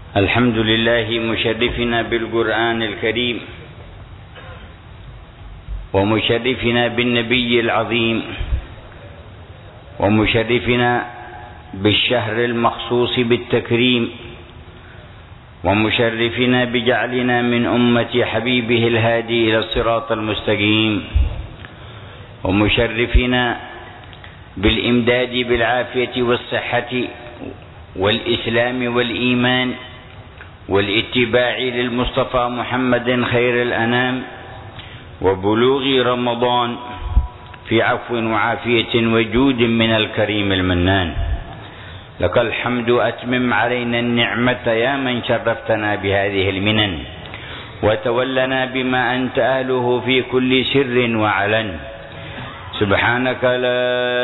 الحمد لله مشرفنا بالقرآن الكريم ومشرفنا بالنبي العظيم ومشرفنا بالشهر المخصوص بالتكريم ومشرفنا بجعلنا من أمة حبيبه الهادي إلى الصراط المستقيم ومشرفنا بالإمداد بالعافية والصحة والإسلام والإيمان والاتباع للمصطفى محمد خير الأنام وبلوغ رمضان في عفو وعافية وجود من الكريم المنان. لك الحمد أتمم علينا النعمة يا من شرفتنا بهذه المنن وتولنا بما أنت أهله في كل سر وعلن. سبحانك لا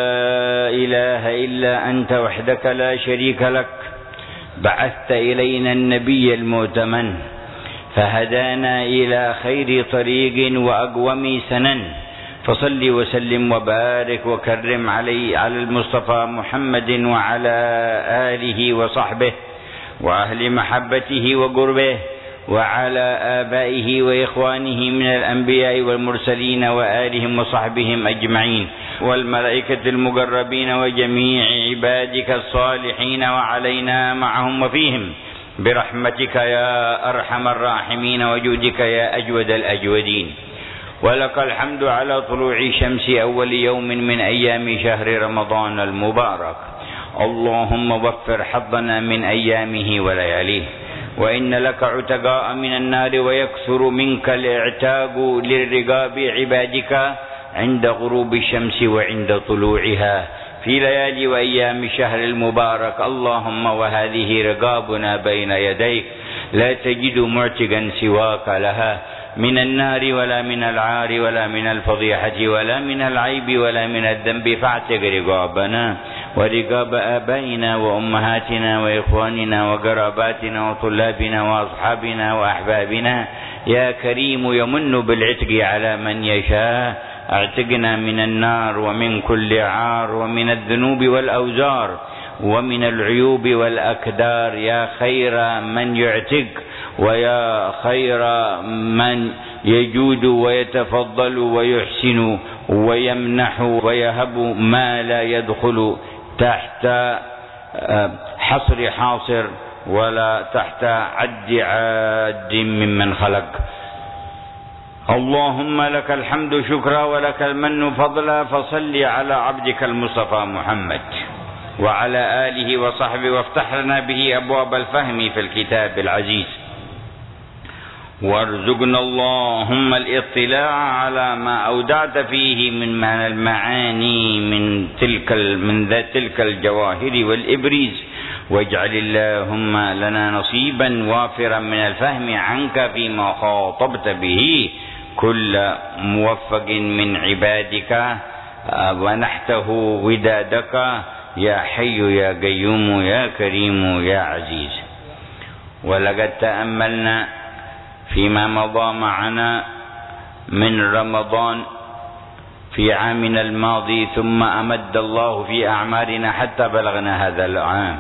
إله إلا أنت وحدك لا شريك لك، بعثت إلينا النبي المؤتمن فهدانا إلى خير طريق وأقوم سنن، فصل وسلم وبارك وكرم على المصطفى محمد وعلى آله وصحبه وأهل محبته وقربه وعلى آبائه وإخوانه من الأنبياء والمرسلين وآلهم وصحبهم أجمعين والملائكة المقربين وجميع عبادك الصالحين وعلينا معهم وفيهم برحمتك يا أرحم الراحمين وجودك يا أجود الأجودين. ولك الحمد على طلوع شمس أول يوم من أيام شهر رمضان المبارك. اللهم وفر حظنا من أيامه ولياليه، وإن لك عتقاء من النار ويكثر منك الاعتاق للرقاب عبادك عند غروب الشمس وعند طلوعها في ليالي وأيام الشهر المبارك. اللهم وهذه رقابنا بين يديك، لا تجد معتقا سواك لها من النار ولا من العار ولا من الفضيحة ولا من العيب ولا من الذنب، فاعتق رقابنا ورقاب آبائنا وأمهاتنا وإخواننا وقراباتنا وطلابنا وأصحابنا وأحبابنا يا كريم يمن بالعتق على من يشاء. اعتقنا من النار ومن كل عار ومن الذنوب والأوزار ومن العيوب والأكدار يا خير من يعتق ويا خير من يجود ويتفضل ويحسن ويمنح ويهب ما لا يدخل تحت حصر حاصر ولا تحت عد عاد ممن خلق. اللهم لك الحمد شكرا ولك المن فضلا، فصل على عبدك المصطفى محمد وعلى آله وصحبه وافتح لنا به أبواب الفهم في الكتاب العزيز، وارزقنا اللهم الاطلاع على ما أودعت فيه من معنى المعاني من تلك الجواهر والإبريز، واجعل اللهم لنا نصيبا وافرا من الفهم عنك فيما خاطبت به كل موفق من عبادك ونحته ودادك يا حي يا قيوم يا كريم يا عزيز. ولقد تأملنا فيما مضى معنا من رمضان في عامنا الماضي، ثم أمد الله في أعمارنا حتى بلغنا هذا العام.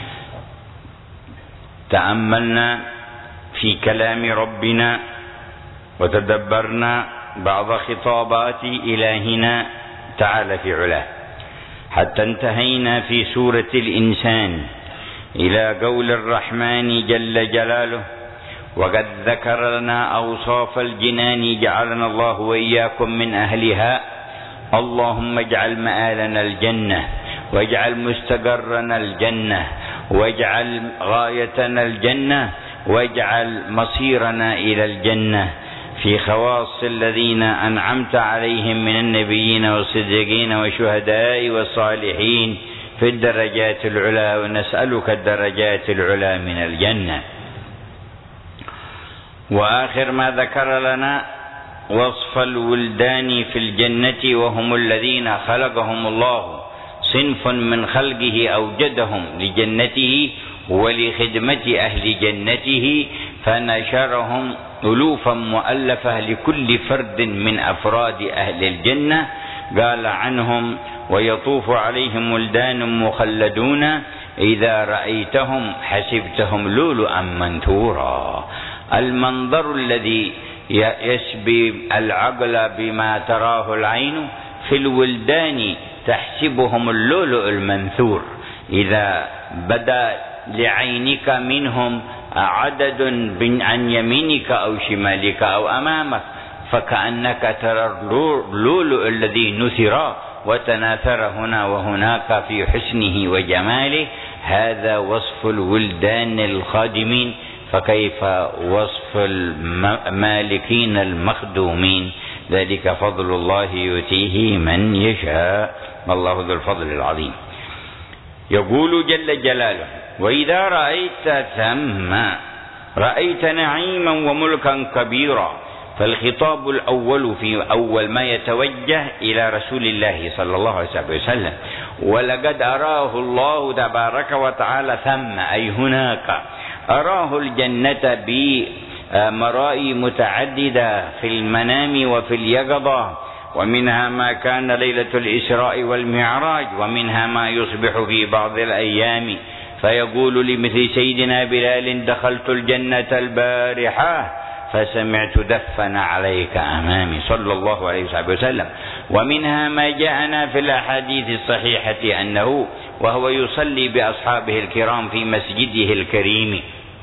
تأملنا في كلام ربنا وتدبرنا بعض خطابات إلهنا تعالى في علاه، حتى انتهينا في سورة الإنسان إلى قول الرحمن جل جلاله: وقد ذكر لنا أوصاف الجنان جعلنا الله وإياكم من أهلها، اللهم اجعل مآلنا الجنة واجعل مستقرنا الجنة واجعل غايتنا الجنة واجعل مصيرنا إلى الجنة، في خواص الذين أنعمت عليهم من النبيين والصديقين والشهداء والصالحين في الدرجات العلى، ونسألك الدرجات العلى من الجنة. وآخر ما ذكر لنا وصف الولدان في الجنة، وهم الذين خلقهم الله صنف من خلقه أوجدهم لجنته ولخدمة أهل جنته، فنشرهم ألوفا مؤلفة لكل فرد من أفراد أهل الجنة. قال عنهم: ويطوف عليهم ولدان مخلدون إذا رأيتهم حسبتهم لؤلؤا منثورا. المنظر الذي يشبه العقل بما تراه العين في الولدان تحسبهم اللؤلؤ المنثور. إذا بدا لعينك منهم عدد عن يمينك أو شمالك أو أمامك فكأنك ترى اللؤلؤ الذي نثر وتناثر هنا وهناك في حسنه وجماله. هذا وصف الولدان الخادمين، فكيف وصف المالكين المخدومين؟ ذلك فضل الله يؤتيه من يشاء، والله ذو الفضل العظيم. يقول جل جلاله: وإذا رأيت ثم رأيت نعيما وملكا كبيرا. فالخطاب الأول في أول ما يتوجه إلى رسول الله صلى الله عليه وسلم، ولقد أراه الله تبارك وتعالى ثم أي هناك، أراه الجنة بمرائي متعددة في المنام وفي اليقظة، ومنها ما كان ليلة الإسراء والمعراج، ومنها ما يصبح في بعض الأيام فيقول لمثل سيدنا بلال: دخلت الجنة البارحة فسمعت دفن عليك أمامي، صلى الله عليه وسلم. ومنها ما جاءنا في الأحاديث الصحيحة أنه وهو يصلي بأصحابه الكرام في مسجده الكريم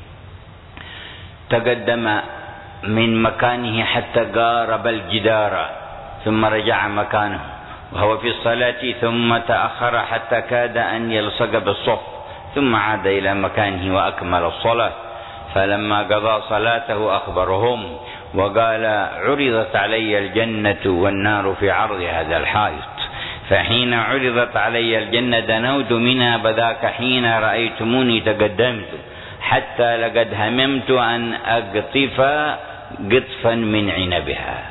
تقدم من مكانه حتى قارب الجدار ثم رجع مكانه وهو في الصلاة، ثم تأخر حتى كاد أن يلصق بالصف، ثم عاد إلى مكانه وأكمل الصلاة. فلما قضى صلاته أخبرهم وقال: عرضت علي الجنة والنار في عرض هذا الحائط، فحين عرضت علي الجنة دنوت منها، بذاك حين رأيتموني تقدمت، حتى لقد هممت أن أقطف قطفا من عنبها،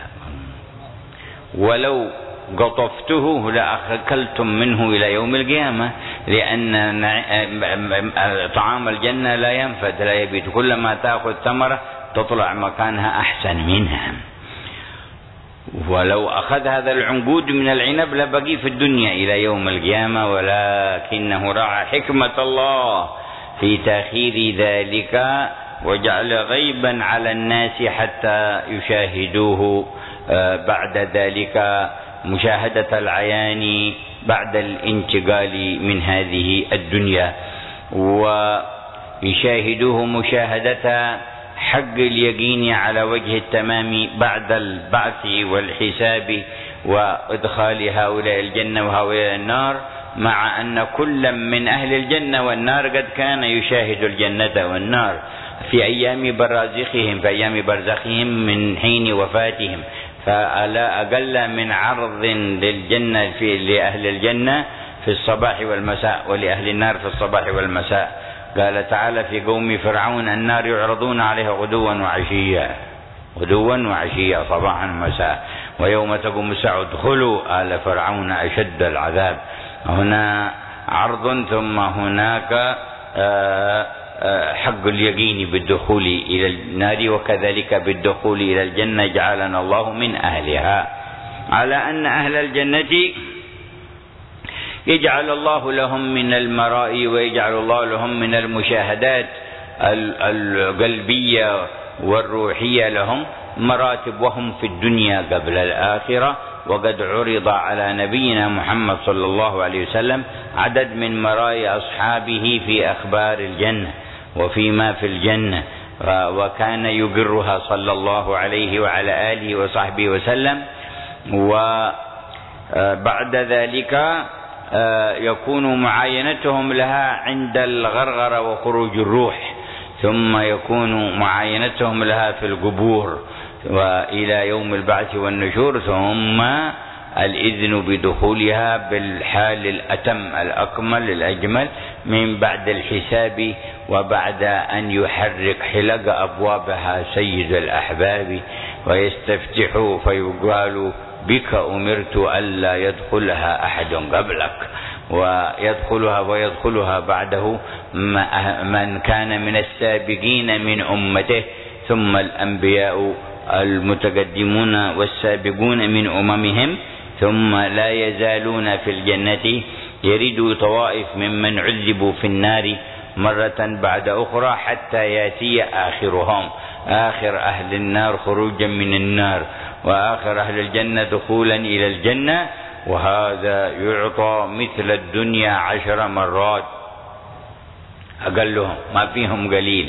ولو قطفته لأكلتم منه إلى يوم القيامة، لأن طعام الجنة لا ينفد لا يبيت، كلما تأخذ ثمرة تطلع مكانها أحسن منها. ولو أخذ هذا العنقود من العنب لبقي في الدنيا إلى يوم القيامة، ولكنه راعى حكمة الله في تأخير ذلك وجعل غيبا على الناس حتى يشاهدوه بعد ذلك مشاهدة العيان بعد الانتقال من هذه الدنيا، ويشاهدوه مشاهدة حق اليقين على وجه التمام بعد البعث والحساب وإدخال هؤلاء الجنة وهؤلاء النار، مع أن كل من أهل الجنة والنار قد كان يشاهد الجنة والنار في أيام برزخهم من حين وفاتهم، فلا أقل من عرض للجنة لأهل الجنة في الصباح والمساء ولأهل النار في الصباح والمساء. قال تعالى في قوم فرعون: النار يعرضون عليها غدوا وعشيا صباحا ومساء، ويوم تقوم الساعة ادخلوا آل فرعون أشد العذاب. هنا عرض، ثم هناك حق اليقين بالدخول إلى النار، وكذلك بالدخول إلى الجنة جعلنا الله من أهلها، على أن أهل الجنة يجعل الله لهم من المرائي ويجعل الله لهم من المشاهدات القلبية والروحية لهم مراتب وهم في الدنيا قبل الآخرة. وقد عرض على نبينا محمد صلى الله عليه وسلم عدد من مراي أصحابه في أخبار الجنة وفيما في الجنة، وكان يقرها صلى الله عليه وعلى آله وصحبه وسلم. وبعد ذلك يكون معاينتهم لها عند الغرغرة وخروج الروح، ثم يكون معاينتهم لها في القبور وإلى يوم البعث والنشور، ثم الإذن بدخولها بالحال الأتم الأكمل الأجمل من بعد الحساب، وبعد أن يحرك حلق أبوابها سيد الأحباب ويستفتحوا فيقال: بك أمرت ألا يدخلها أحد قبلك، ويدخلها بعده من كان من السابقين من أمته، ثم الأنبياء المتقدمون والسابقون من أممهم، ثم لا يزالون في الجنة يرد طوائف ممن عذبوا في النار مرة بعد أخرى حتى يأتي آخرهم، آخر أهل النار خروجا من النار، وآخر أهل الجنة دخولا إلى الجنة، وهذا يعطى مثل الدنيا 10 مرات أقلهم، ما فيهم قليل،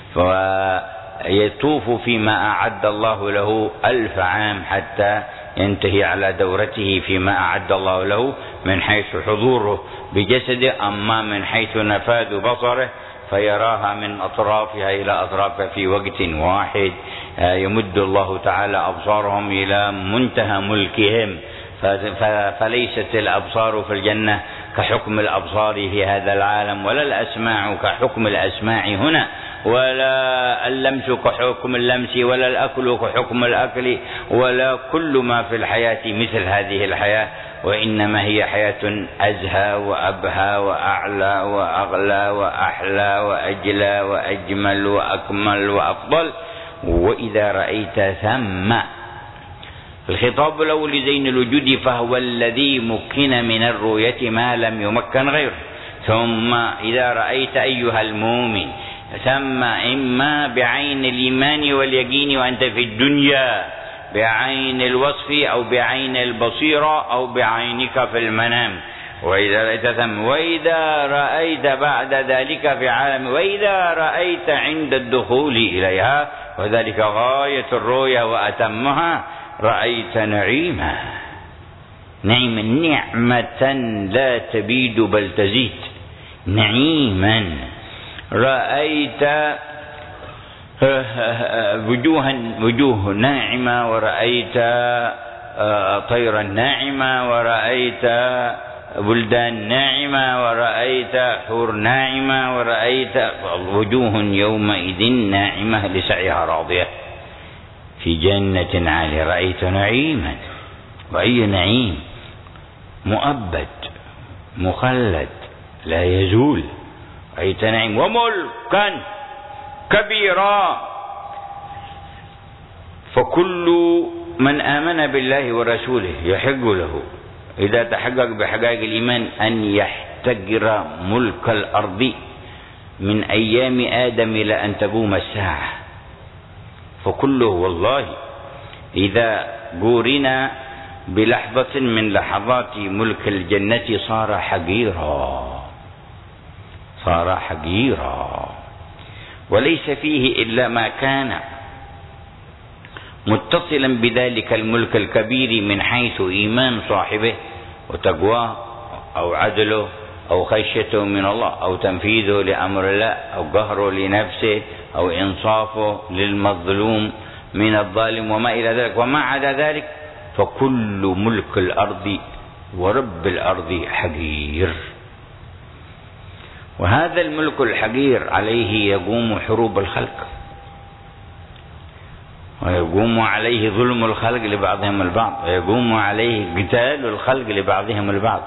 فيطوف فيما أعد الله له 1000 عام حتى ينتهي على دورته فيما أعد الله له من حيث حضوره بجسده، أما من حيث نفاذ بصره فيراها من أطرافها إلى أطرافها في وقت واحد. يمد الله تعالى أبصارهم إلى منتهى ملكهم، فليست الأبصار في الجنة كحكم الأبصار في هذا العالم، ولا الأسماع كحكم الأسماع هنا، ولا اللمس كحكم اللمس، ولا الأكل كحكم الأكل، ولا كل ما في الحياة مثل هذه الحياة، وإنما هي حياة أزهى وأبهى وأعلى وأغلى وأحلى وأجلى وأجمل وأكمل وأفضل. وإذا رأيت ثم، الخطاب الأول لزين الوجود فهو الذي مكن من الرؤية ما لم يمكن غيره. ثم إذا رأيت أيها المؤمن ثم، إما بعين الإيمان واليقين وأنت في الدنيا، بعين الوصف أو بعين البصيرة أو بعينك في المنام. وإذا رأيت ثم، وإذا رأيت بعد ذلك في عالم، وإذا رأيت عند الدخول إليها، وذلك غاية الرؤيا وأتمها، رأيت نعيما، نعيما نعمة لا تبيد بل تزيد، نعيما. رأيت وجوه ناعمة، ورأيت طيرا ناعمة، ورأيت بلدان ناعمة، ورأيت حور ناعمة، ورأيت وجوه يومئذ ناعمة لسعيها راضية في جنة عالية. رأيت نعيما، وأي نعيم؟ مؤبد مخلد لا يزول. رأيت نعيم وملكا كبيرا. فكل من آمن بالله ورسوله يحق له إذا تحقق بحقائق الإيمان أن يحتقر ملك الأرض من أيام آدم إلى أن تقوم الساعة. فكله والله إذا قورنا بلحظة من لحظات ملك الجنة صار حقيرا، صار حقيرا، وليس فيه إلا ما كان متصلا بذلك الملك الكبير من حيث إيمان صاحبه وتقواه أو عدله أو خشيته من الله أو تنفيذه لأمر الله أو قهره لنفسه أو إنصافه للمظلوم من الظالم وما إلى ذلك. وما عدا ذلك فكل ملك الأرض ورب الأرض حقير. وهذا الملك الحقير عليه يقوم حروب الخلق، ويقوم عليه ظلم الخلق لبعضهم البعض، ويقوم عليه قتال الخلق لبعضهم البعض.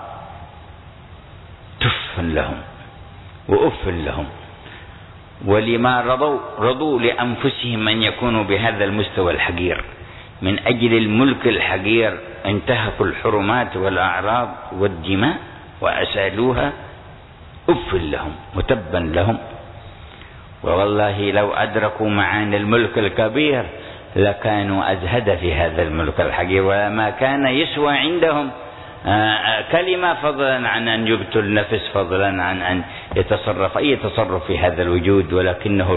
تف لهم وأف لهم، ولما رضوا لأنفسهم أن يكونوا بهذا المستوى الحقير. من أجل الملك الحقير انتهكوا الحرمات والأعراض والدماء وأسالوها. أف لهم وتبا لهم. والله لو أدركوا معاني الملك الكبير لكانوا أزهد في هذا الملك الحقير، وما كان يسوى عندهم كلمة فضلا عن أن يبتل النفس، فضلا عن أن يتصرف أي تصرف في هذا الوجود. ولكنه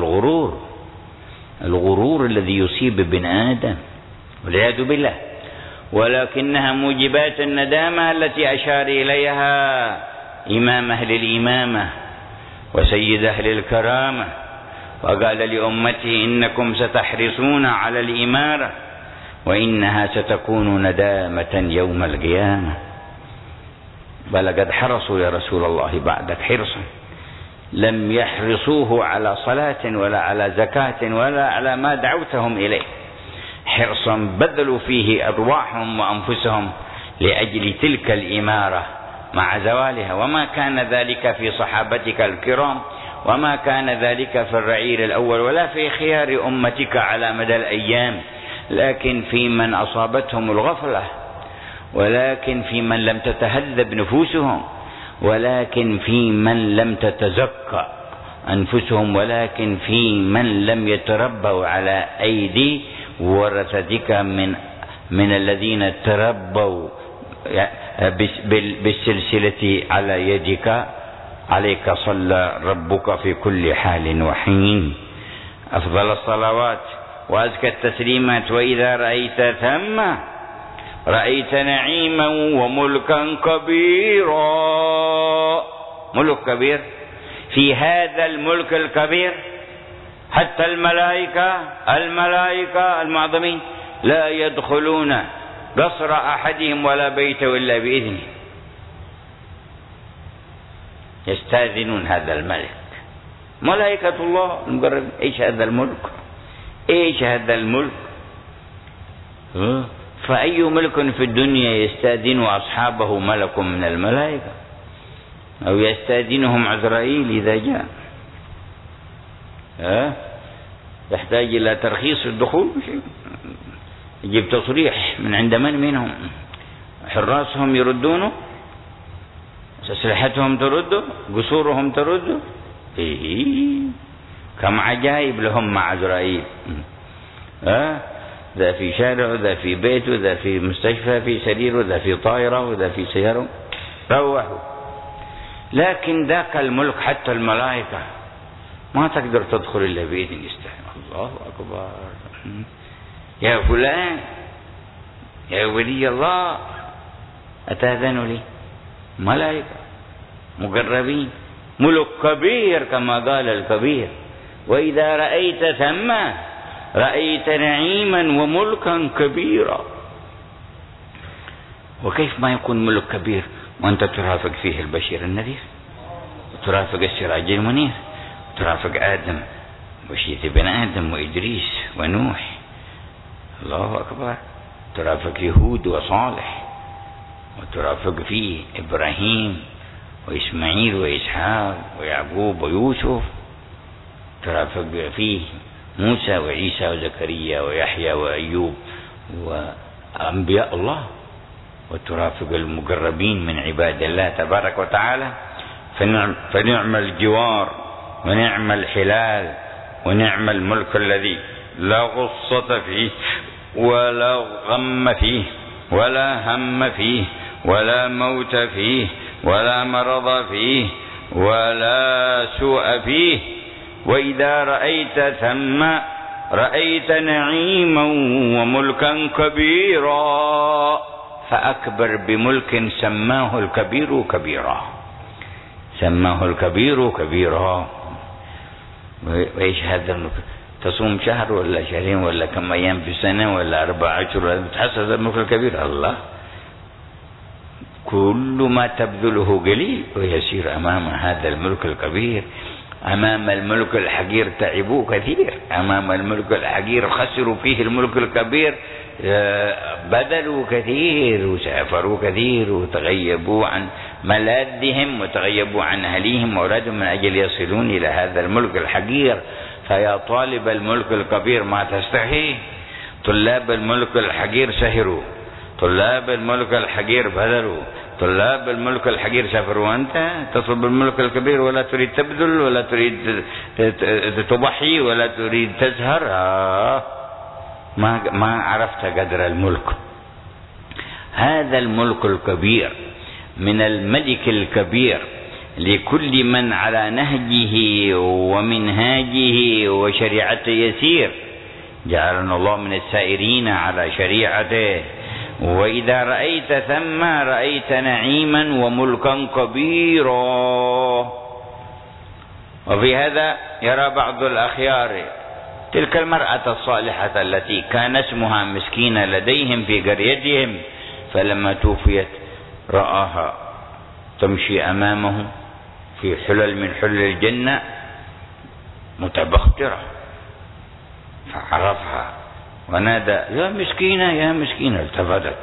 الغرور الذي يصيب ابن آدم والعياذ بالله. ولكنها موجبات الندامة التي أشار إليها إمام أهل الإمامة وسيد أهل الكرامة، وقال لأمته إنكم ستحرصون على الإمارة وإنها ستكون ندامة يوم القيامة. بل قد حرصوا يا رسول الله بعدك حرصا لم يحرصوه على صلاة ولا على زكاة ولا على ما دعوتهم إليه، حرصا بذلوا فيه أرواحهم وأنفسهم لأجل تلك الإمارة مع زوالها. وما كان ذلك في صحابتك الكرام، وما كان ذلك في الرعيل الأول، ولا في خيار أمتك على مدى الأيام، لكن في من أصابتهم الغفلة، ولكن في من لم تتهذب نفوسهم، ولكن في من لم تتزكى أنفسهم، ولكن في من لم يتربوا على أيدي ورثتك من الذين تربوا بالسلسلة على يدك. عليك صلى ربك في كل حال وحين. أفضل الصلوات وأزكى التسليمات. وإذا رأيت ثم رأيت نعيما وملكا كبيرا. ملك كبير. في هذا الملك الكبير حتى الملائكة المعظمين لا يدخلون قصر أحدهم ولا بيته إلا بإذنه، يستاذنون هذا الملك. ملائكة الله المقربين. إيش هذا الملك؟ إيش هذا الملك؟ فأي ملك في الدنيا يستاذن أصحابه ملك من الملائكة، أو يستاذنهم عزرائيل إذا جاء؟ يحتاج إلى ترخيص الدخول، يجيب تصريح من عند من منهم؟ حراسهم يردونه، أسلحتهم ترده، قصورهم ترده. كم عجائب لهم مع عزرائيل. ذا في شارع، ذا في بيت، ذا في مستشفى في سرير، ذا في طائرة، وذا في سيارة. روحوا. لكن ذاك الملك حتى الملائكة ما تقدر تدخل إلا بإذن يستحي. الله أكبر. يا فلان، يا ولي الله، أتأذن لي؟ ملائكة مقربين. ملك كبير كما قال الكبير. وإذا رأيت ثم رأيت نعيما وملكا كبيرا. وكيف ما يكون ملك كبير وأنت ترافق فيه البشير النذير، وترافق السراج المنير، وترافق آدم وشيث بن آدم وإدريس ونوح. الله أكبر. ترافق يهود وصالح، وترافق فيه إبراهيم وإسماعيل وإسحاق ويعقوب ويوسف. ترافق فيه موسى وعيسى وزكريا ويحيى وأيوب وأنبياء الله. وترافق المقربين من عباد الله تبارك وتعالى. فنعم الجوار ونعم الحلال ونعم الملك الذي لا غصة فيه ولا غم فيه ولا هم فيه ولا موت فيه ولا مرض فيه ولا سوء فيه. وإذا رأيت ثم رأيت نعيما وملكا كبيرا. فأكبر بملك سماه الكبير كبيرا. سماه الكبير كبيرا. وإيش هذا الملك؟ تصوم شهر ولا شهرين ولا كم أيام في السنة ولا 4 أشهر بتحصل الملك الكبير؟ الله. كل ما تبذله قليل ويسير أمام هذا الملك الكبير. أمام الملك الحقير تعبوا كثير، أمام الملك الحقير خسروا فيه الملك الكبير، بذلوا كثير وسافروا كثير وتغيبوا عن ملاذهم وتغيبوا عن أهليهم وأولادهم من أجل يصلون إلى هذا الملك الحقير. فيا طالب الملك الكبير ما تستحي. طلاب الملك الحقير سهروا، طلاب الملك الحقير بذلوا، طلاب الملك الحقير سافروا. وأنت تطلب الملك الكبير ولا تريد تبذل ولا تريد تضحي ولا تريد تزهر. ما عرفت قدر الملك. هذا الملك الكبير من الملك الكبير لكل من على نهجه ومنهاجه وشريعته يسير. جعلنا الله من السائرين على شريعته. وإذا رأيت ثم رأيت نعيما وملكا كبيرا. وفي هذا يرى بعض الأخيار تلك المرأة الصالحة التي كان اسمها مسكينة لديهم في قريتهم، فلما توفيت رآها تمشي أمامه في حلل من حلل الجنة متبخترة، فعرفها ونادى يا مسكينة يا مسكينة. التفتت،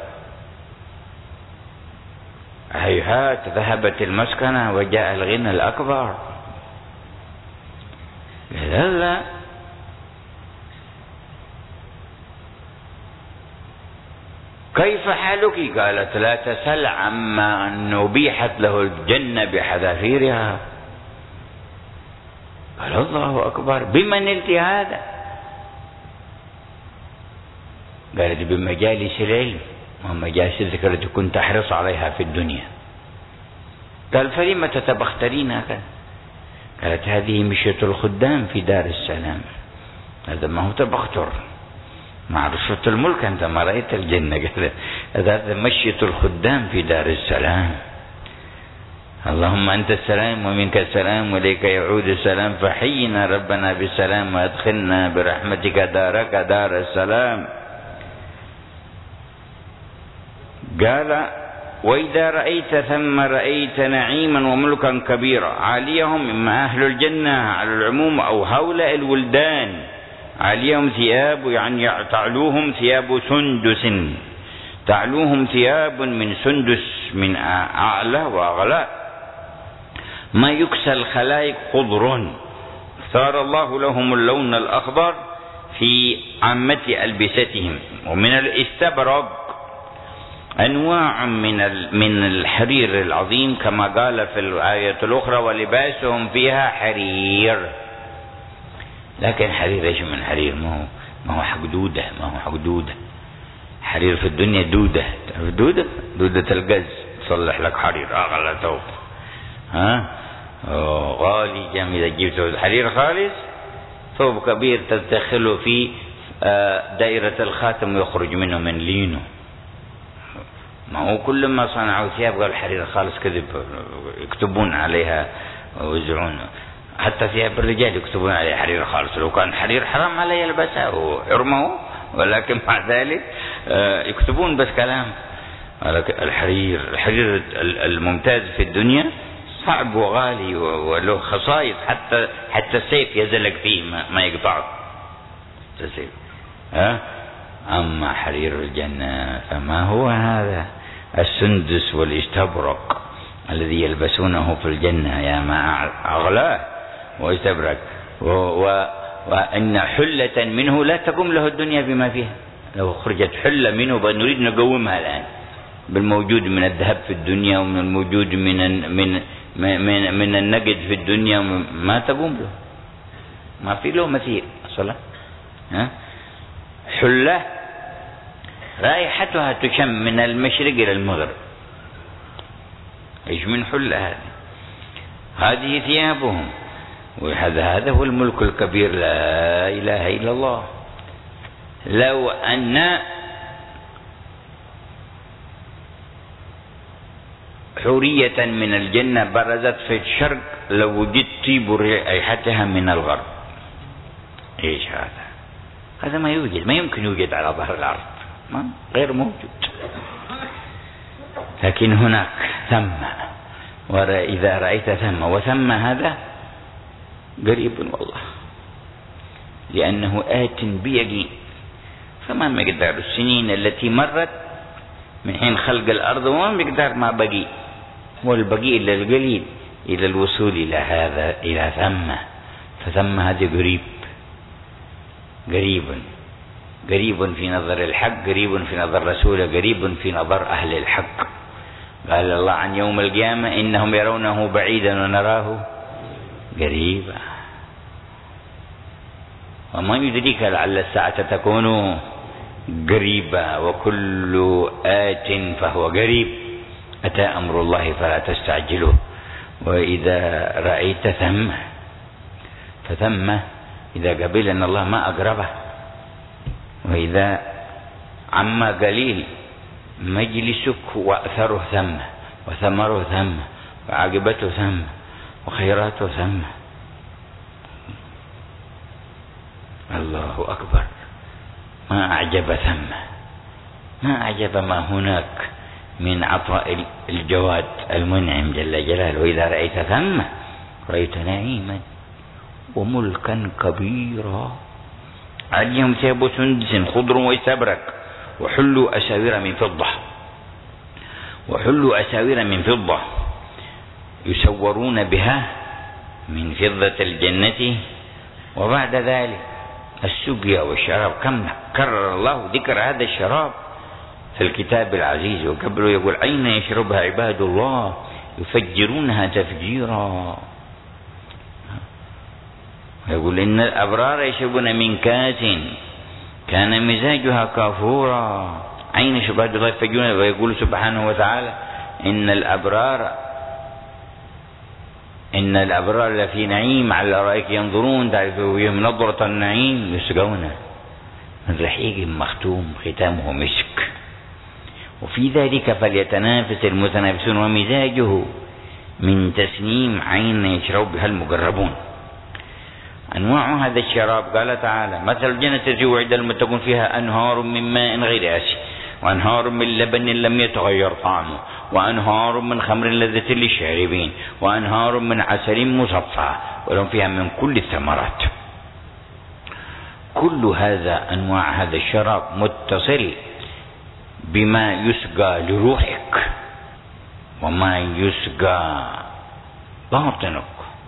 هيهات ذهبت المسكنة وجاء الغنى الأكبر. لا كيف حالك؟ قالت لا تسل عما أن أبيحت له الجنة بحذافيرها. قال الله أكبر، بمن نلت هذا؟ قالت بمجالس العلم ومجالس الذكر التي كنت أحرص عليها في الدنيا. قال فلم تتبخترين هكذا؟ قالت هذه مشية الخدام في دار السلام، هذا ما هو تبختر، مع رشوة الملك أنت ما رأيت الجنة. هذا مشية الخدام في دار السلام. اللهم أنت السلام ومنك السلام وإليك يعود السلام، فحينا ربنا بالسلام وأدخلنا برحمتك دارك دار السلام. قال وإذا رأيت ثم رأيت نعيما وملكا كبيرا عاليهم، إما أهل الجنة على العموم أو هؤلاء الولدان، عاليهم ثياب يعني تعلوهم ثياب سندس، تعلوهم ثياب من سندس من أعلى وأغلى، ما يكسى الخلائق خضر، اختار الله لهم اللون الأخضر في عامة ألبستهم، ومن الاستبرق أنواع من الحرير العظيم كما قال في الآية الأخرى ولباسهم فيها حرير. لكن حرير ايش من حرير؟ ما هو حق دودة، ما هو حق دودة. حرير في الدنيا دودة، دودة القز تصلح لك حرير أغلى ثوب، غالي جميل. إذا جبت حرير خالص ثوب كبير تدخله في دائرة الخاتم ويخرج منه من لينه. ما هو كل ما صنعوا ثياب قال حرير خالص كذب، يكتبون عليها ويوزعون. حتى ثياب الرجال يكتبون عليها حرير خالص، لو كان حرير حرام عليه يلبسه وحرمه، ولكن مع ذلك يكتبون بس كلام. الحرير الممتاز في الدنيا صعب وغالي وله خصائص، حتى السيف يزلق فيه ما يقطعه السيف. أما حرير الجنة فما هو هذا؟ السندس والاستبرق الذي يلبسونه في الجنة يا ما أغلاه واستبرق، وأن حلة منه لا تقوم له الدنيا بما فيها. لو خرجت حلة منه نريد نقومها الآن بالموجود من الذهب في الدنيا ومن الموجود من النقد في الدنيا، ما تقوم له، ما في له مثيل أصلا. حلة رائحتها تشم من المشرق إلى المغرب. إيش من حلة هذه ثيابهم، وهذا هو الملك الكبير، لا إله إلا الله. لو أن حورية من الجنة برزت في الشرق لوجدت برائحتها من الغرب. إيش هذا ما يوجد، ما يمكن يوجد على ظهر الأرض، غير موجود. لكن هناك ثم، وإذا رأيت ثم وثم هذا قريب والله، لأنه آت بيقين. فما مقدار السنين التي مرت من حين خلق الأرض وما مقدار ما بقي، والبقي إلا القليل إلى الوصول إلى هذا، إلى ثم. فثم هذا قريب في نظر الحق، قريب في نظر رسوله، قريب في نظر أهل الحق. قال الله عن يوم القيامة إنهم يرونه بعيدا ونراه قريبا. وما يدريك لعل الساعة تكون قريبا، وكل آت فهو قريب. أتى أمر الله فلا تستعجلوه. وإذا رأيت فثم إذا قبل أن الله ما أقربه، وإذا عما قليل مجلسك وأثره ثم، وثمره ثم، وعاقبته ثم، وخيراته ثم. الله أكبر، ما أعجب ثم، ما أعجب ما هناك من عطاء الجواد المنعم جل جلاله. وإذا رأيت ثم رأيت نعيما وملكا كبيرا، عليهم ثياب سندس خضر واستبرق، وحلوا أساور من فضة يسورون بها من فضة الجنة. وبعد ذلك السقيا والشراب، كم كرر الله ذكر هذا الشراب في الكتاب العزيز. وقبله يقول عين يشربها عباد الله يفجرونها تفجيرا. يقول إن الأبرار يشربون من كاس كان مزاجها كافورا. عين يشرب عباد الله يفجرونها. ويقول سبحانه وتعالى إن الأبرار لفي نعيم على الأرائك ينظرون تعرف بهم نظرة النعيم يسقون من رحيق مختوم ختامه مسك وفي ذلك فليتنافس المتنافسون ومزاجه من تسنيم عين يشرب بها المقربون. أنواع هذا الشراب قال تعالى مثل الجنة التي وعد المتقون فيها أنهار من ماء غير آسن وأنهار من لبن لم يتغير طعمه وأنهار من خمر لذة للشاربين وأنهار من عسل مصفى ولهم فيها من كل الثمرات. كل هذا أنواع هذا الشراب متصل بما يسقى لروحك وما يسقى باطنك،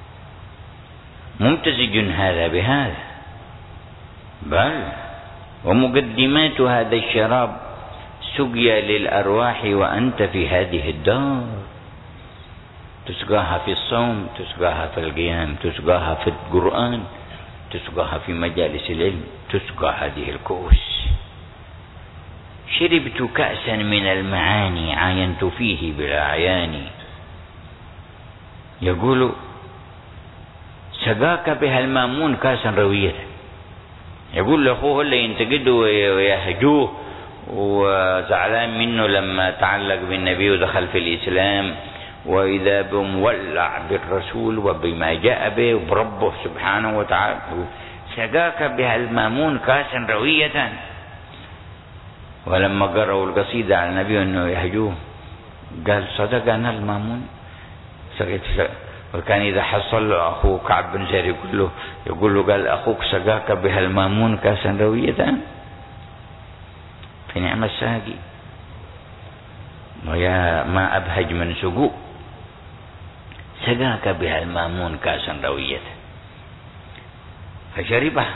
ممتزج هذا بهذا. بل ومقدمات هذا الشراب سقيا للأرواح وأنت في هذه الدار، تسقاها في الصوم، تسقاها في القيام، تسقاها في القرآن، تسقاها في مجالس العلم، تسقى هذه الكؤوس. شربت كأسا من المعاني عاينت فيه بالأعيان. يقول سقاك بها المامون كاسا روية. يقول لأخوه اللي ينتقده ويهجوه وزعلان منه لما تعلق بالنبي ودخل في الإسلام وإذا بمولع بالرسول وبما جاء به وبربه سبحانه وتعالى. سقاك بها المامون كاسا روية. ولما قرأوا القصيدة على النبي أنه يهجوه قال صدقنا المامون سقيت. وكان إذا حصل له أخوه كعب بن زيد يقول له قال أخوك سقاك بها المامون كاسا روية. في نعم الساقي ويا ما أبهج من سقوء سقاك بها المامون كاسا روية. فشربها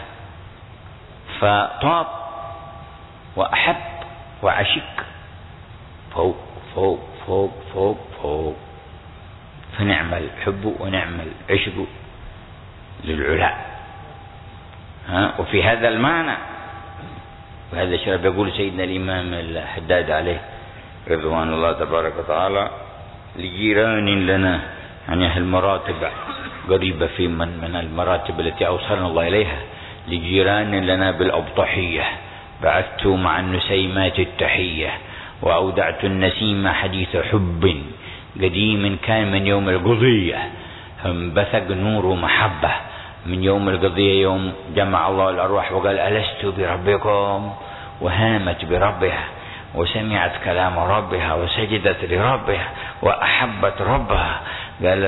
فطاب وأحب وعشق فوق فوق فوق فوق فوق. فنعم الحب ونعم العشق للعلاء. وفي هذا المعنى وهذا الشراب يقول سيدنا الإمام الحداد عليه رضوان الله تبارك وتعالى لجيران لنا يعني أهل المراتب قريبة في من المراتب التي أوصلنا الله إليها. لجيران لنا بالأبطحية بعثت مع النسيمات التحية وأودعت النسيم حديث حب قديم كان من يوم القضية فانبثق نور محبة من يوم القضية يوم جمع الله الأرواح وقال ألست بربكم وهامت بربها وسمعت كلام ربها وسجدت لربها وأحبت ربها. قال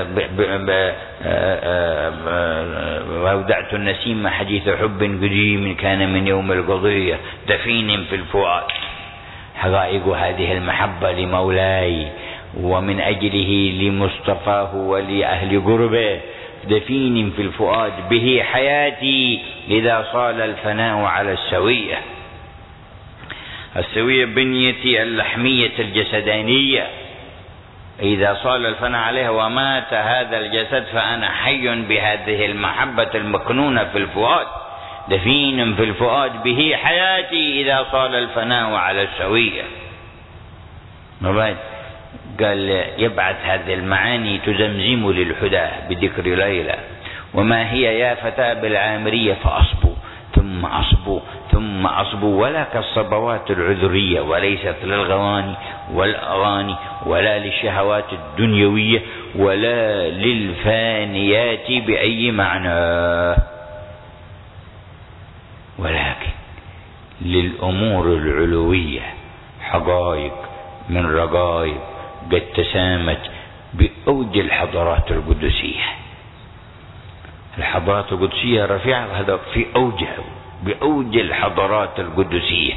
وأودعت النسيم حديث حب قديم كان من يوم القضية دفين في الفؤاد. حقائق هذه المحبة لمولاي ومن أجله لمصطفاه ولأهل قربه دفين في الفؤاد به حياتي إذا صال الفناء على السوية. السوية بنيتي اللحمية الجسدانية إذا صال الفناء عليها ومات هذا الجسد فأنا حي بهذه المحبة المكنونة في الفؤاد دفين في الفؤاد به حياتي إذا صال الفناء على السوية. قال يبعث هذه المعاني تزمزم للحدى بذكر ليلى وما هي يا فتاة بالعامرية فأصبو ثم أصبو ثم أصبو ولا كالصبوات العذرية وليست للغواني والأغاني ولا للشهوات الدنيوية ولا للفانيات بأي معنى ولكن للأمور العلوية حقائق من رقائق قد تسامت بأوج الحضارات القدسية. الحضارات القدسية رفيعة هذا في أوجها بأوج الحضارات القدسية.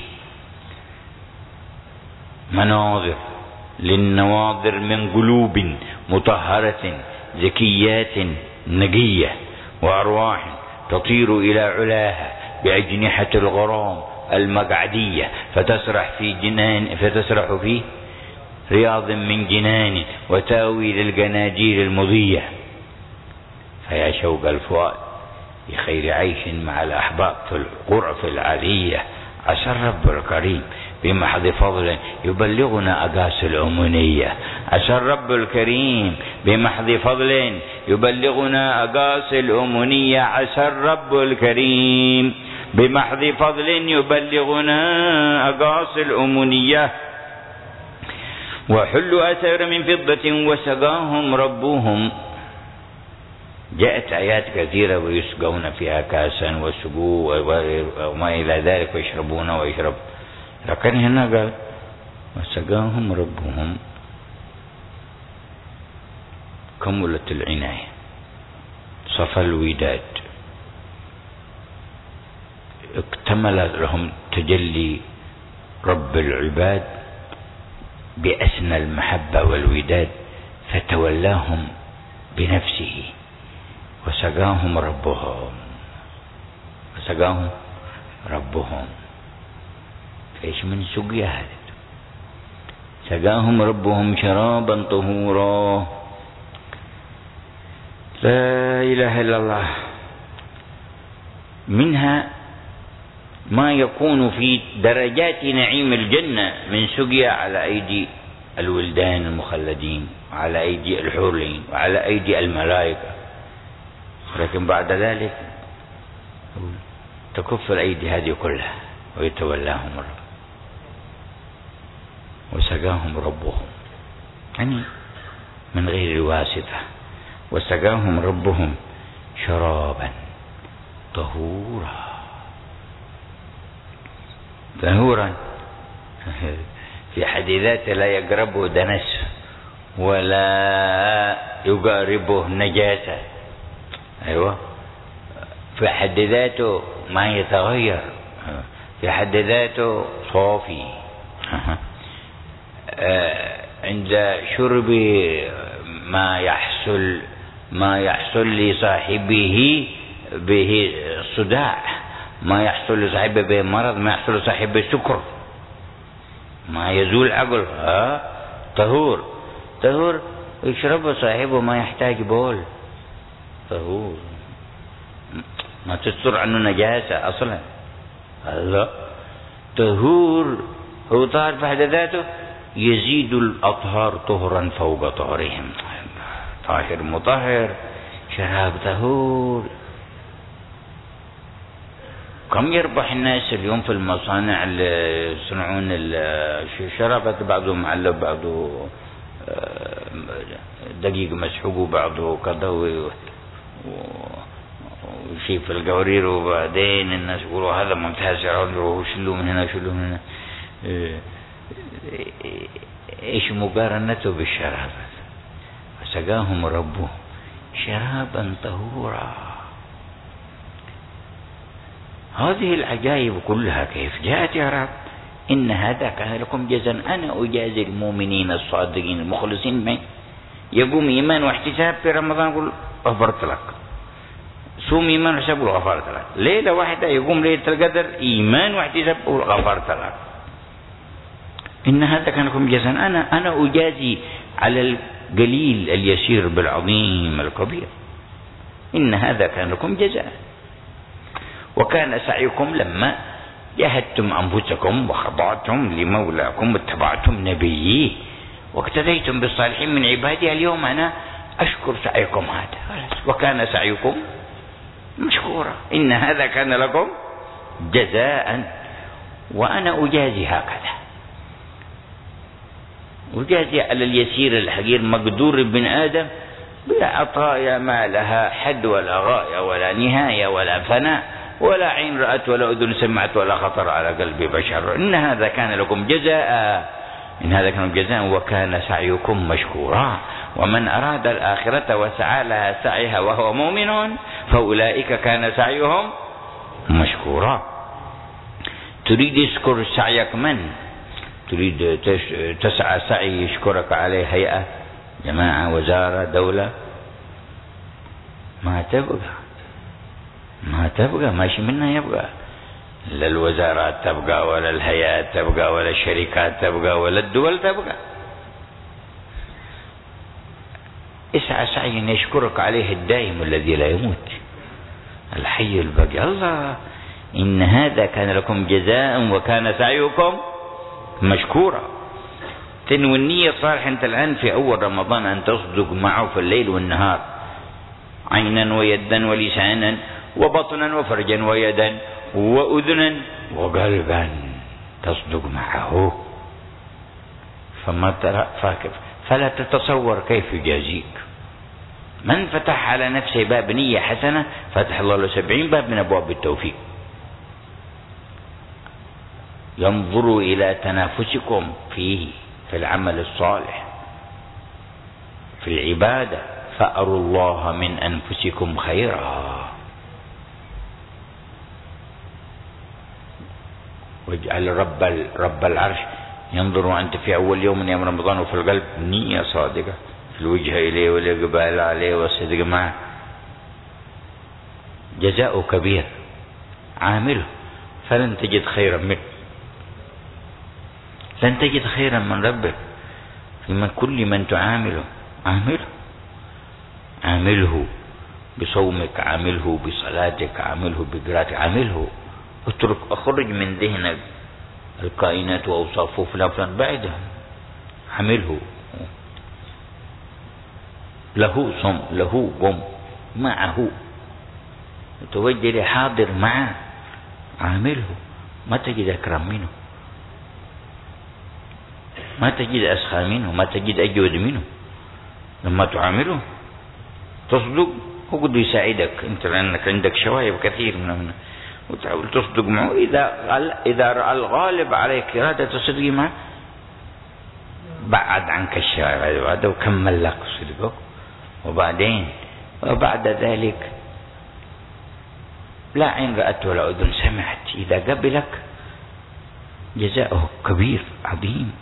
مناظر للنواظر من قلوب مطهرة ذكيات نقية وأرواح تطير إلى علاها بأجنحة الغرام المقعدية فتسرح في رياض من جنان وتاوي للجناجير المضية. فيا شوق الفؤاد بخير عيش مع الأحباب في الغرف العالية، عسى الرب الكريم بمحض فضل يبلغنا أقاس الأمنية. عسى الرب الكريم بمحض فضل يبلغنا أقاس الأمنية. عسى الرب الكريم بمحض فضل يبلغنا أقاس الأمنية. وحلوا أساور من فضة وسقاهم ربهم. جاءت آيات كثيرة ويسقون فيها كاسا وسقوا وما إلى ذلك ويشربون ويشرب، لكن هنا قال وسقاهم ربهم. كملت العناية، صفى الوداد، اكتمل لهم تجلي رب العباد بأسنى المحبة والوداد، فتولاهم بنفسه وسقاهم ربهم. فإيش من سقيا هذا؟ سقاهم ربهم شرابا طهورا. لا إله إلا الله. منها ما يكون في درجات نعيم الجنة من سقيا على أيدي الولدان المخلدين وعلى أيدي الحورين وعلى أيدي الملائكة، لكن بعد ذلك تكف الأيدي هذه كلها ويتولاهم الرب. وسقاهم ربهم يعني من غير واسطة. وسقاهم ربهم شرابا طهورا. في حد ذاته لا يقربه دنس ولا يقاربه نجاسة. أيوة، في حد ذاته ما يتغير، في حد ذاته صافي. عند شرب ما يحصل لصاحبه به صداع، ما يحصل لصاحبه به مرض، ما يحصل لصاحبه سكر، ما يزول عقل. طهور يشربه صاحبه ما يحتاج بول. طهور ما تستر عنه نجاسة أصلا. الله طهور هو طاهر في حد ذاته، يزيد الأطهار طهرا فوق طهرهم. طاهر مطهر، شراب طهور. كم يربح الناس اليوم في المصانع اللي يصنعون الشرابات، بعضه معلب بعضه دقيق مسحوق وبعضه كذا وشيء في القوارير، وبعدين الناس يقولوا هذا ممتاز وشلوا من هنا شلوا من هنا. ايش مقارنته بالشراب؟ فسقاهم ربه شرابا طهورا. هذه العجائب كلها كيف جاءت يا رب؟ إن هذا كان لكم جزاء. أنا أجازي المؤمنين الصادقين المخلصين من يقوم إيمان واحتساب في رمضان يقول غفرت لك، صوم إيمان واحتساب يقول غفرت لك، ليلة واحدة يقوم ليلة القدر إيمان واحتساب يقول غفرت لك. إن هذا كان لكم جزاء. أنا أجازي على القليل اليسير بالعظيم الكبير. إن هذا كان لكم جزاء. وكان سعيكم لما جاهدتم أنفسكم وخضعتم لمولاكم واتبعتم نبيه واقتديتم بالصالحين من عبادي. اليوم أنا أشكر سعيكم هذا، وكان سعيكم مشكورا. إن هذا كان لكم جزاء وأنا أجازي هكذا. أجازي على اليسير الحقير مقدور ابن آدم بعطايا ما لها حد ولا غاية ولا نهاية ولا فناء ولا عين رأت ولا أذن سمعت ولا خطر على قلب بشر. إن هذا كان لكم جزاء وكان سعيكم مشكورا. ومن أراد الآخرة وسعى لها سعيها وهو مؤمن فأولئك كان سعيهم مشكورا. تريد يشكر سعيك من؟ تريد تسعى سعي يشكرك عليه هيئة، جماعة، وزارة، دولة؟ ما تبقى ماشي منها يبقى. لا الوزارات تبقى ولا الهيئات تبقى ولا الشركات تبقى ولا الدول تبقى. اسعى سعيا يشكرك عليه الدائم الذي لا يموت الحي الباقي. الله، إن هذا كان لكم جزاء وكان سعيكم مشكورا. تنوي النية الصالحة أنت الآن في أول رمضان أن تصدق معه في الليل والنهار، عينا ويدا ولسانا وبطنا وفرجا ويدا وأذنا وقلبا تصدق معه. فلا تتصور كيف يجازيك. من فتح على نفسه باب نية حسنة فتح الله له 70 باب من أبواب التوفيق. ينظروا إلى تنافسكم فيه في العمل الصالح في العبادة، فأروا الله من أنفسكم خيرا. واجعل رب العرش ينظر أنت في أول يوم من أيام رمضان وفي القلب نية صادقة في الوجه إليه والإقبال عليه والصدق معه. جزاء كبير، عامله فلن تجد خيرا منه، لن تجد خيرا من ربك. في كل من تعامله عامله بصومك، عامله بصلاتك، عامله بقراءتك، عامله. اخرج من ذهنك الكائنات وأوصافه فلان بعدها، عامله. له صم له قم معه، توجه حاضر معه، عامله. ما تجد أكرم منه، ما تجد أسخى منه، ما تجد أجود منه. لما تعامله تصدق هو قد يساعدك أنت، لأنك عندك شوايب كثير منه، وتحاول تصدق معه. إذا رأى الغالب عليك إرادة الصدق معه بعد عنك الشوايب هذا وكمل لك صدقك. وبعد ذلك لا عين رأت ولا أذن سمعت، إذا قبلك جزاؤه كبير عظيم،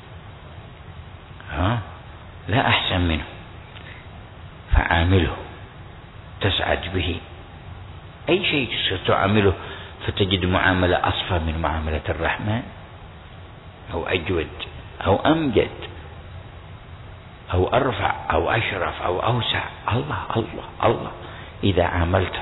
لا أحسن منه. فعامله تسعد به. أي شيء ستعامله فتجد معاملة أصفى من معاملة الرحمن، أو أجود أو أمجد أو أرفع أو أشرف أو أوسع. الله الله الله. إذا عاملته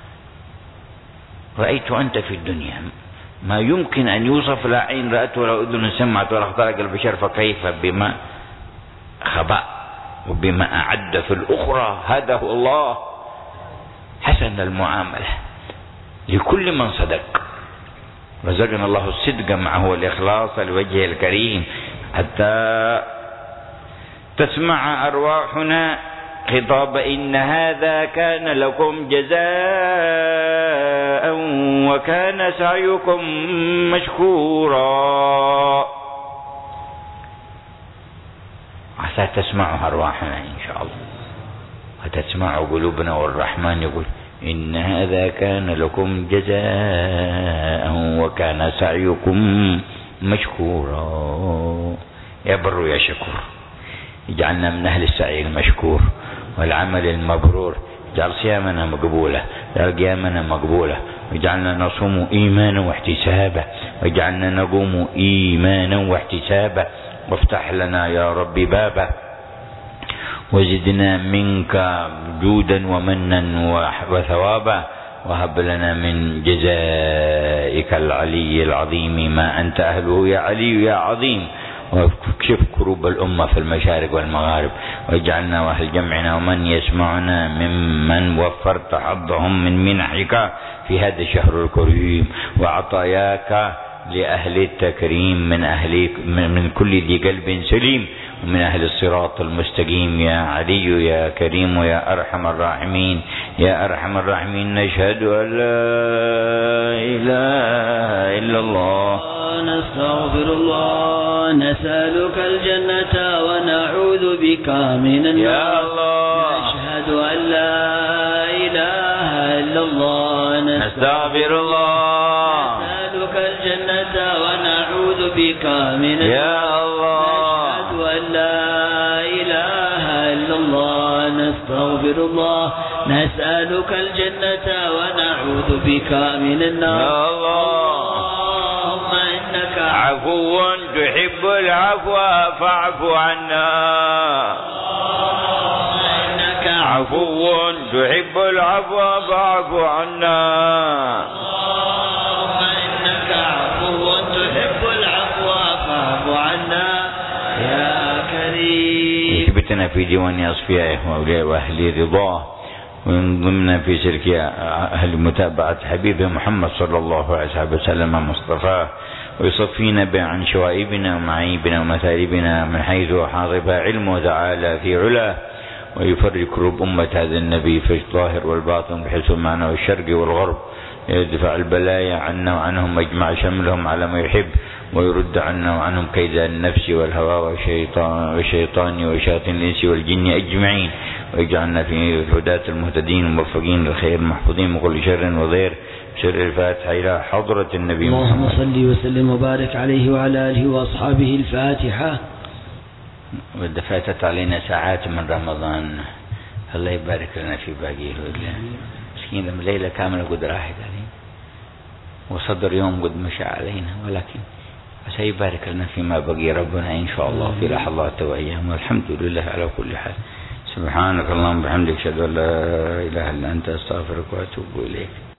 رأيت أنت في الدنيا ما يمكن أن يوصف، لا عين رأت ولا أذن سمعت ولا خطر قلب بشر، فكيف بما خبأ وبما أعد في الأخرى. هذا هو الله حسن المعاملة لكل من صدق. رزقنا الله الصدق معه والإخلاص لوجهه الكريم، حتى تسمع أرواحنا خطاب إن هذا كان لكم جزاء وكان سعيكم مشكورا. عسى تسمعها أرواحنا إن شاء الله، وتسمع قلوبنا، والرحمن يقول إن هذا كان لكم جزاء وكان سعيكم مشكورا. يا بر يا شكور، اجعلنا من أهل السعي المشكور والعمل المبرور. اجعل صيامنا مقبولة، اجعل قيامنا مقبولة، واجعلنا نصوم إيمانا واحتسابا، واجعلنا نقوم إيمانا واحتسابا. وافتح لنا يا رب بابا، وزدنا منك جودا ومنا وثوابا، وهب لنا من جزائك العلي العظيم ما أنت أهله يا علي يا عظيم. واكشف كروب الأمة في المشارق والمغارب، واجعلنا وأهل جمعنا ومن يسمعنا ممن وفرت حظهم من منحك في هذا الشهر الكريم وعطاياك لأهل التكريم من كل ذي قلب سليم، ومن أهل الصراط المستقيم يا علي يا كريم يا أرحم الراحمين. يا أرحم الراحمين، نشهد أن لا إله إلا الله، نستغفر الله، نسألك الجنة ونعوذ بك من النار. يا الله، نشهد أن لا إله إلا الله، نستغفر الله، نسألك الجنة ونعوذ بك من النار. يا الله، نشهد أن لا إله إلا الله، نستغفر الله، نسألك الجنة ونعوذ بك من النار. يا الله. عفو تحب العفو فاعف عنا إنك عفو تحب العفو فاعف عنا إنك عفو تحب العفو فاعف عنا يا كريم. يثبتنا في ديوان أصفيائه وأولياء وأهل رضاه، وينضمنا في سلك أهل متابعة حبيبه محمد صلى الله عليه وسلم مصطفاه، ويصفينا عن شوائبنا ومعايبنا ومثالبنا من حيث حاضب علمه تعالى في علاه، ويفرج كروب أمة هذا النبي في الظاهر والباطن بحيث المعنى والشرق والغرب، يدفع البلايا عنا وعنهم ويجمع شملهم على ما يحب، ويرد عنا وعنهم كيد النفس والهوى والشيطان وشياطين الإنس والجن أجمعين، ويجعلنا في الهداة المهتدين الموفقين للخير المحفوظين من كل شر وضير. سر الفاتحة إلى حضرة النبي محمد. اللهم صل وسلم وبارك عليه وعلى آله وأصحابه. الفاتحة. فاتت علينا ساعات من رمضان، الله يبارك لنا في باقيه. مسكين لما ليلة كاملة قد راحت علينا وصدر يوم قد مشى علينا، ولكن سيبارك لنا فيما بقي ربنا إن شاء الله في لحظات وأيام، والحمد لله على كل حال. سبحانك اللهم وبحمدك، أشهد أن لا إله إلا أنت، أستغفرك وأتوب إليك.